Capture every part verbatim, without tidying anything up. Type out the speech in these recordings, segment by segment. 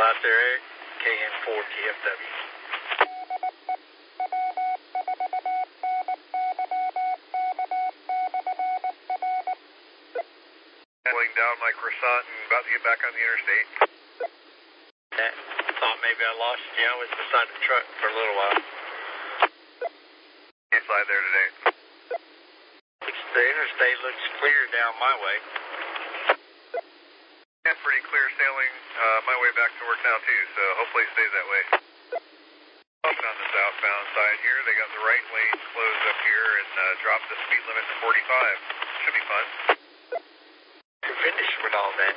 out there, Eric. K N four T F W. Laying down my croissant and about to get back on the interstate. Yeah, thought maybe I lost you. I was beside the truck for a little while. Inside there today. The interstate looks clear down my way. Yeah, pretty clear sailing uh, my way back to work now too, so hopefully it stays that way. Up on the southbound side here, they got the right lane closed up here and uh, dropped the speed limit to forty-five. Should be fun. To finish with all that.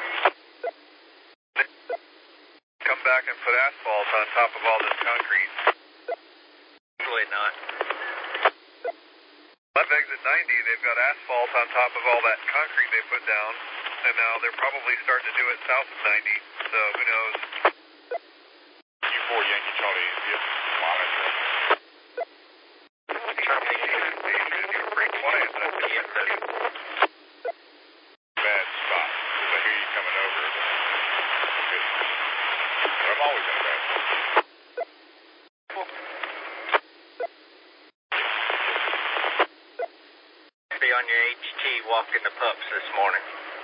Come back and put asphalt on top of all this concrete. Probably not. Left exit ninety, they've got asphalt on top of all that concrete they put down, and now they're probably starting to do it south of ninety, so who knows. U four Yankee Charlie, yes, monitor. You were pretty quiet, but T F W. Bad spot, because I hear you coming over, but good. But I'm always in a bad spot. Be on your H T walking the pups this morning.